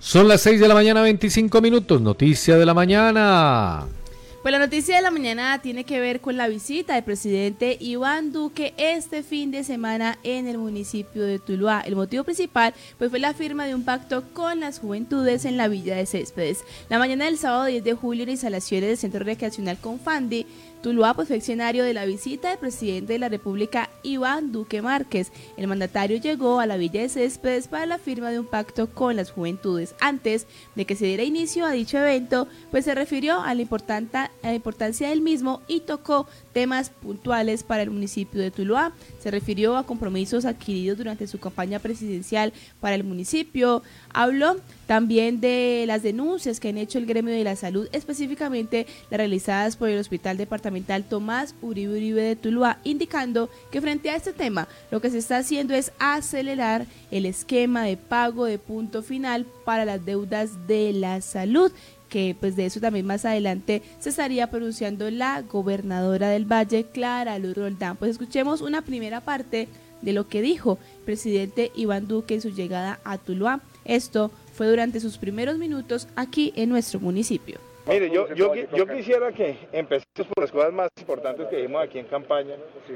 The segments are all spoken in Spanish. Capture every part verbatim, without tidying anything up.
Son las seis de la mañana, veinticinco minutos, noticia de la mañana. Pues la noticia de la mañana tiene que ver con la visita del presidente Iván Duque este fin de semana en el municipio de Tuluá. El motivo principal pues fue la firma de un pacto con las juventudes en la Villa de Céspedes. La mañana del sábado diez de julio en instalaciones del Centro Recreacional Confandi, Tuluá pues fue accionario de la visita del presidente de la República Iván Duque Márquez. El mandatario llegó a la Villa de Céspedes para la firma de un pacto con las juventudes. Antes de que se diera inicio a dicho evento, pues se refirió a la, a la importancia del mismo y tocó temas puntuales para el municipio de Tuluá. Se refirió a compromisos adquiridos durante su campaña presidencial para el municipio. Habló también de las denuncias que han hecho el gremio de la salud, específicamente las realizadas por el Hospital Departamental Tomás Uribe Uribe de Tuluá, indicando que frente a este tema lo que se está haciendo es acelerar el esquema de pago de punto final para las deudas de la salud, que pues de eso también más adelante se estaría pronunciando la gobernadora del Valle, Clara Luz Roldán. Pues escuchemos una primera parte de lo que dijo el presidente Iván Duque en su llegada a Tuluá. Esto fue durante sus primeros minutos aquí en nuestro municipio. Mire, yo, yo, yo quisiera que empecemos por las cosas más importantes que dijimos aquí en campaña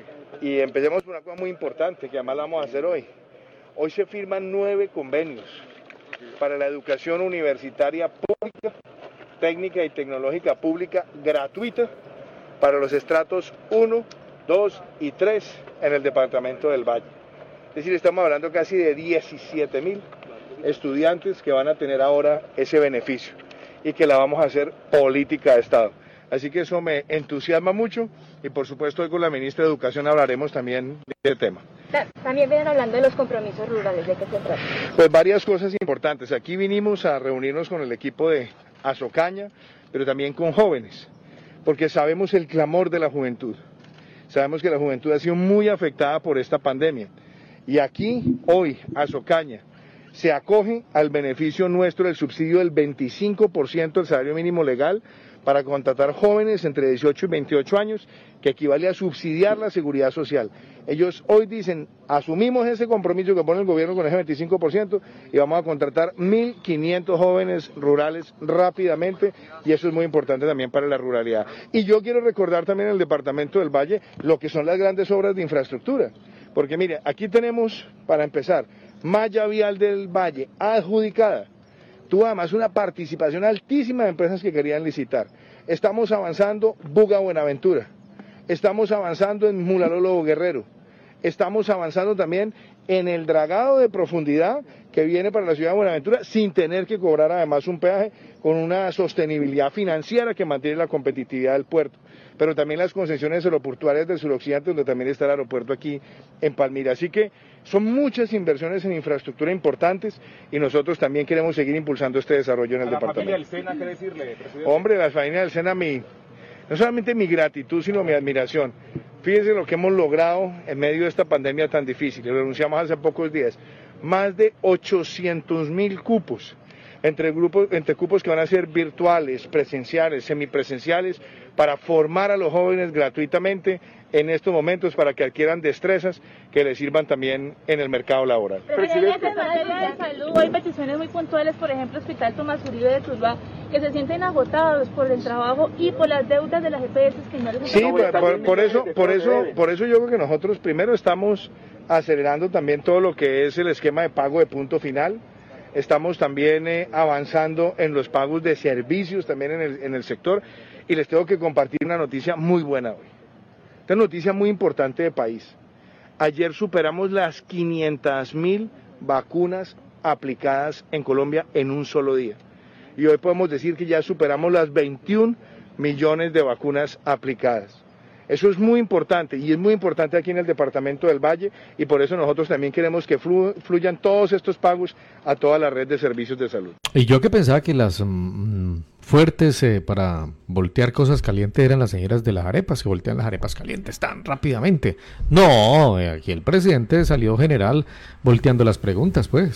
y empecemos por una cosa muy importante que además la vamos a hacer hoy. Hoy se firman nueve convenios para la educación universitaria pública, técnica y tecnológica pública gratuita para los estratos uno, dos y tres en el departamento del Valle. Es decir, estamos hablando casi de diecisiete mil estudiantes que van a tener ahora ese beneficio y que la vamos a hacer política de Estado. Así que eso me entusiasma mucho y por supuesto hoy con la ministra de Educación hablaremos también de este tema. También vienen hablando de los compromisos rurales, ¿de qué se trata? Pues varias cosas importantes. Aquí vinimos a reunirnos con el equipo de Azocaña, pero también con jóvenes, porque sabemos el clamor de la juventud. Sabemos que la juventud ha sido muy afectada por esta pandemia. Y aquí, hoy, Azocaña se acoge al beneficio nuestro del subsidio del veinticinco por ciento del salario mínimo legal para contratar jóvenes entre dieciocho y veintiocho años, que equivale a subsidiar la seguridad social. Ellos hoy dicen, asumimos ese compromiso que pone el gobierno con ese veinticinco por ciento y vamos a contratar mil quinientos jóvenes rurales rápidamente, y eso es muy importante también para la ruralidad. Y yo quiero recordar también en el departamento del Valle lo que son las grandes obras de infraestructura, porque mire, aquí tenemos, para empezar, malla vial del Valle adjudicada. Tuvo además una participación altísima de empresas que querían licitar. Estamos avanzando Buga Buenaventura, estamos avanzando en Mulalolo Guerrero, estamos avanzando también en el dragado de profundidad que viene para la ciudad de Buenaventura sin tener que cobrar además un peaje, con una sostenibilidad financiera que mantiene la competitividad del puerto. Pero también las concesiones aeroportuarias del suroccidente, donde también está el aeropuerto aquí en Palmira. Así que son muchas inversiones en infraestructura importantes y nosotros también queremos seguir impulsando este desarrollo en el departamento. ¿A la familia del SENA qué decirle, presidente? Hombre, la familia del SENA, mi, no solamente mi gratitud, sino mi admiración. Fíjense lo que hemos logrado en medio de esta pandemia tan difícil. Lo anunciamos hace pocos días. Más de ochocientos mil cupos. Entre, grupos, entre cupos que van a ser virtuales, presenciales, semipresenciales, para formar a los jóvenes gratuitamente en estos momentos para que adquieran destrezas que les sirvan también en el mercado laboral. Presidente, en materia de salud hay peticiones muy puntuales, por ejemplo, Hospital Tomás Uribe de Tuluá, que se sienten agotados por el trabajo y por las deudas de las E P S que no les Sí, por, por, por eso, por eso, por eso yo creo que nosotros primero estamos acelerando también todo lo que es el esquema de pago de punto final. Estamos también eh, avanzando en los pagos de servicios también en el, en el sector, y les tengo que compartir una noticia muy buena hoy. Esta noticia muy importante de país. Ayer superamos las quinientas mil vacunas aplicadas en Colombia en un solo día. Y hoy podemos decir que ya superamos las veintiún millones de vacunas aplicadas. Eso es muy importante, y es muy importante aquí en el departamento del Valle, y por eso nosotros también queremos que flu, fluyan todos estos pagos a toda la red de servicios de salud. Y yo que pensaba que las mmm, fuertes eh, para voltear cosas calientes eran las señoras de las arepas, que voltean las arepas calientes tan rápidamente. No, eh, aquí el presidente salió general volteando las preguntas, pues.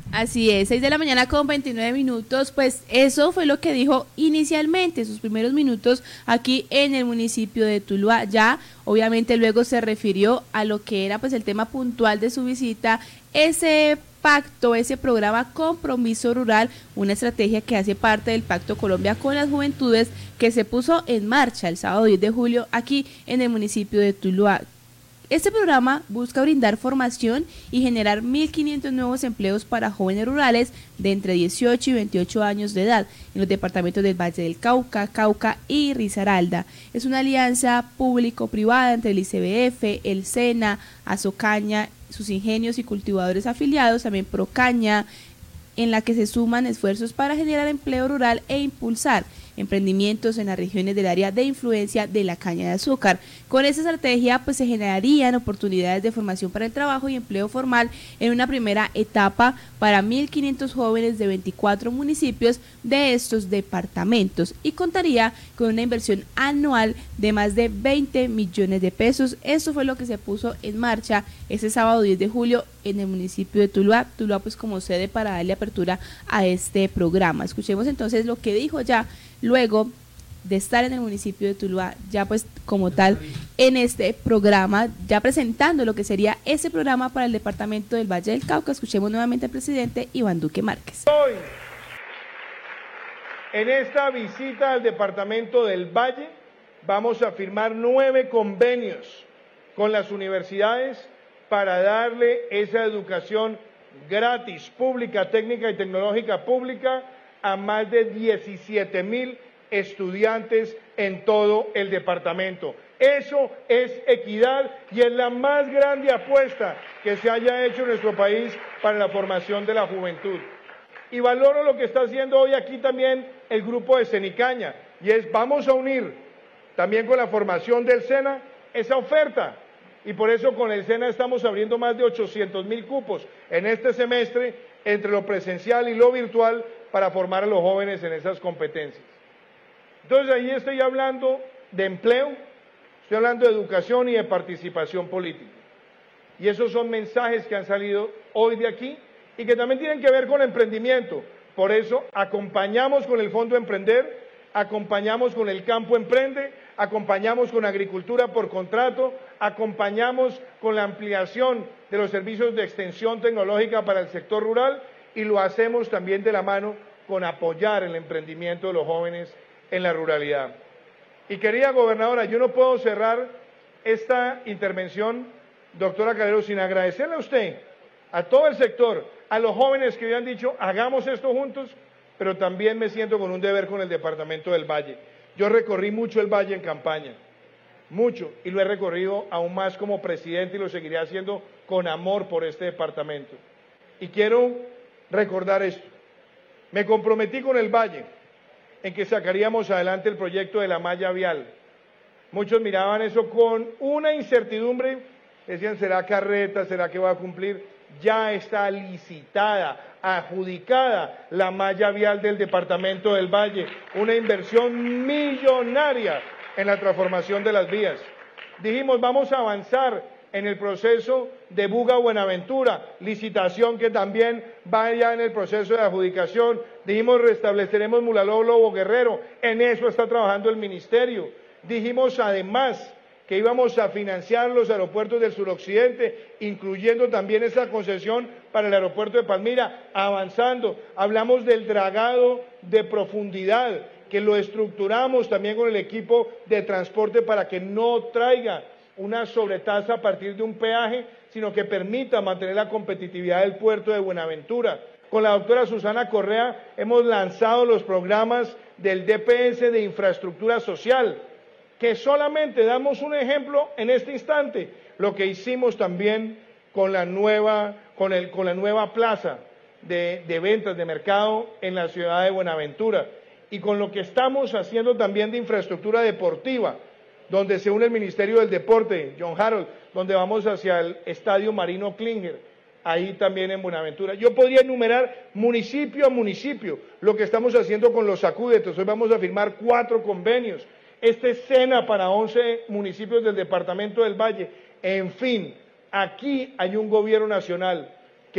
Así es, seis de la mañana con veintinueve minutos, pues eso fue lo que dijo inicialmente, sus primeros minutos aquí en el municipio de Tuluá. Ya, obviamente, luego se refirió a lo que era pues el tema puntual de su visita, ese pacto, ese programa Compromiso Rural, una estrategia que hace parte del Pacto Colombia con las Juventudes que se puso en marcha el sábado diez de julio aquí en el municipio de Tuluá. Este programa busca brindar formación y generar mil quinientos nuevos empleos para jóvenes rurales de entre dieciocho y veintiocho años de edad en los departamentos del Valle del Cauca, Cauca y Risaralda. Es una alianza público-privada entre el I C B F, el SENA, Azocaña, sus ingenios y cultivadores afiliados, también Procaña, en la que se suman esfuerzos para generar empleo rural e impulsar emprendimientos en las regiones del área de influencia de la caña de azúcar. Con esta estrategia pues se generarían oportunidades de formación para el trabajo y empleo formal en una primera etapa para mil quinientos jóvenes de veinticuatro municipios de estos departamentos y contaría con una inversión anual de más de veinte millones de pesos. Eso fue lo que se puso en marcha ese sábado diez de julio en el municipio de Tuluá, Tuluá pues como sede para darle apertura a este programa. Escuchemos entonces lo que dijo ya luego de estar en el municipio de Tuluá, ya pues como tal en este programa, ya presentando lo que sería ese programa para el departamento del Valle del Cauca. Escuchemos nuevamente al presidente Iván Duque Márquez. Hoy, en esta visita al departamento del Valle, vamos a firmar nueve convenios con las universidades para darle esa educación gratis, pública, técnica y tecnológica pública a más de diecisiete mil estudiantes en todo el departamento. Eso es equidad y es la más grande apuesta que se haya hecho en nuestro país para la formación de la juventud. Y valoro lo que está haciendo hoy aquí también el grupo de Senicaña, y es vamos a unir también con la formación del SENA esa oferta. Y por eso con el SENA estamos abriendo más de ochocientos mil cupos en este semestre entre lo presencial y lo virtual para formar a los jóvenes en esas competencias. Entonces ahí estoy hablando de empleo, estoy hablando de educación y de participación política. Y esos son mensajes que han salido hoy de aquí y que también tienen que ver con emprendimiento. Por eso acompañamos con el Fondo Emprender, acompañamos con el Campo Emprende, acompañamos con agricultura por contrato, acompañamos con la ampliación de los servicios de extensión tecnológica para el sector rural y lo hacemos también de la mano con apoyar el emprendimiento de los jóvenes en la ruralidad. Y querida gobernadora, yo no puedo cerrar esta intervención, doctora Calero, sin agradecerle a usted, a todo el sector, a los jóvenes que me han dicho, hagamos esto juntos, pero también me siento con un deber con el departamento del Valle. Yo recorrí mucho el Valle en campaña, mucho, y lo he recorrido aún más como presidente y lo seguiré haciendo con amor por este departamento. Y quiero recordar esto. Me comprometí con el Valle en que sacaríamos adelante el proyecto de la malla vial. Muchos miraban eso con una incertidumbre, decían, ¿será carreta? ¿Será que va a cumplir? Ya está licitada, adjudicada la malla vial del departamento del Valle, una inversión millonaria en la transformación de las vías. Dijimos, vamos a avanzar en el proceso de Buga-Buenaventura, licitación que también va ya en el proceso de adjudicación. Dijimos, restableceremos Mulaló-Lobo Guerrero, en eso está trabajando el ministerio. Dijimos además que íbamos a financiar los aeropuertos del suroccidente, incluyendo también esa concesión para el aeropuerto de Palmira, avanzando. Hablamos del dragado de profundidad, que lo estructuramos también con el equipo de transporte para que no traiga una sobretasa a partir de un peaje, sino que permita mantener la competitividad del puerto de Buenaventura. Con la doctora Susana Correa hemos lanzado los programas del D P S de infraestructura social, que solamente damos un ejemplo en este instante, lo que hicimos también con la nueva, con el, con la nueva plaza de, de ventas de mercado en la ciudad de Buenaventura, y con lo que estamos haciendo también de infraestructura deportiva, donde se une el Ministerio del Deporte, John Harold, donde vamos hacia el Estadio Marino Klinger, ahí también en Buenaventura. Yo podría enumerar municipio a municipio lo que estamos haciendo con los sacúdetos. Hoy vamos a firmar cuatro convenios. Este es SENA para once municipios del departamento del Valle. En fin, aquí hay un gobierno nacional que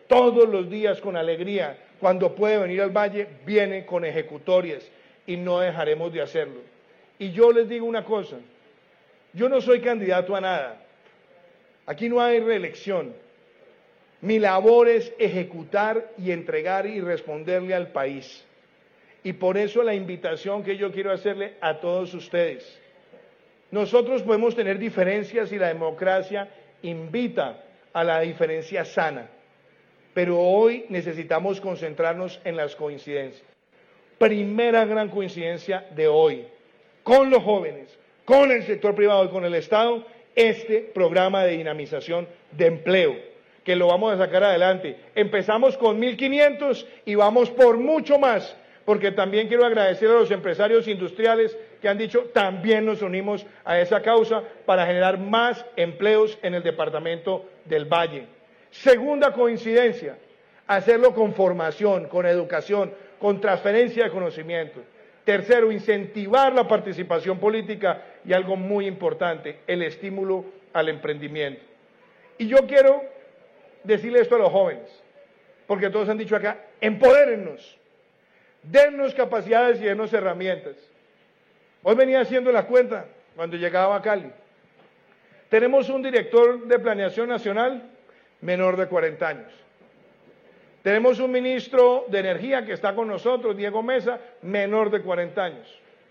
todos los días con alegría. Cuando puede venir al Valle, viene con ejecutorias y no dejaremos de hacerlo. Y yo les digo una cosa, yo no soy candidato a nada, aquí no hay reelección. Mi labor es ejecutar y entregar y responderle al país. Y por eso la invitación que yo quiero hacerle a todos ustedes. Nosotros podemos tener diferencias y la democracia invita a la diferencia sana, pero hoy necesitamos concentrarnos en las coincidencias. Primera gran coincidencia de hoy, con los jóvenes, con el sector privado y con el Estado, este programa de dinamización de empleo, que lo vamos a sacar adelante. Empezamos con mil quinientos y vamos por mucho más, porque también quiero agradecer a los empresarios industriales que han dicho, también nos unimos a esa causa para generar más empleos en el departamento del Valle. Segunda coincidencia, hacerlo con formación, con educación, con transferencia de conocimiento. Tercero, incentivar la participación política y algo muy importante, el estímulo al emprendimiento. Y yo quiero decirle esto a los jóvenes, porque todos han dicho acá, empodérennos, dennos capacidades y dennos herramientas. Hoy venía haciendo la cuenta cuando llegaba a Cali. Tenemos un director de Planeación Nacional menor de cuarenta años. Tenemos un ministro de Energía que está con nosotros, Diego Mesa, menor de cuarenta años.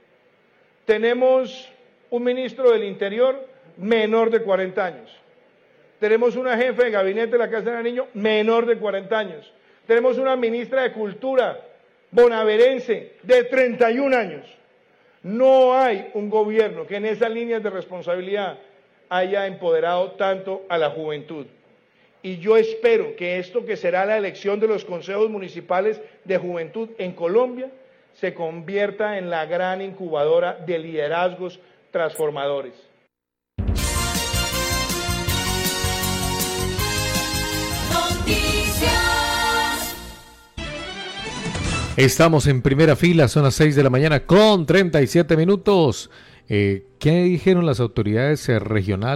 Tenemos un ministro del Interior menor de cuarenta años. Tenemos una jefe de gabinete de la Casa del Niño menor de cuarenta años. Tenemos una ministra de Cultura bonaverense de treinta y un años. No hay un gobierno que en esas líneas de responsabilidad haya empoderado tanto a la juventud. Y yo espero que esto que será la elección de los consejos municipales de juventud en Colombia se convierta en la gran incubadora de liderazgos transformadores. Estamos en primera fila, son las seis de la mañana con treinta y siete minutos. Eh, ¿Qué dijeron las autoridades regionales?